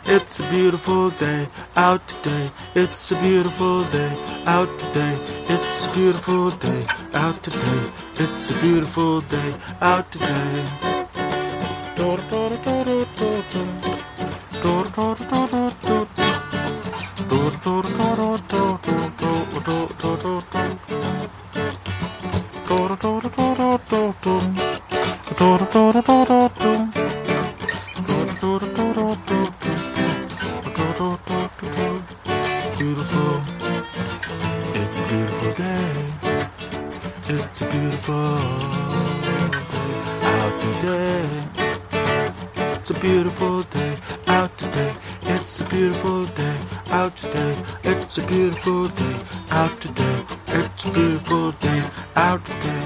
It's a beautiful day out today. It's a beautiful day out today. It's a beautiful day out today. It's a beautiful day out today. Beautiful. It's a beautiful day. It's a beautiful day out today. It's a beautiful day out today. It's a beautiful day out today. It's a beautiful day out today. It's a beautiful day out today.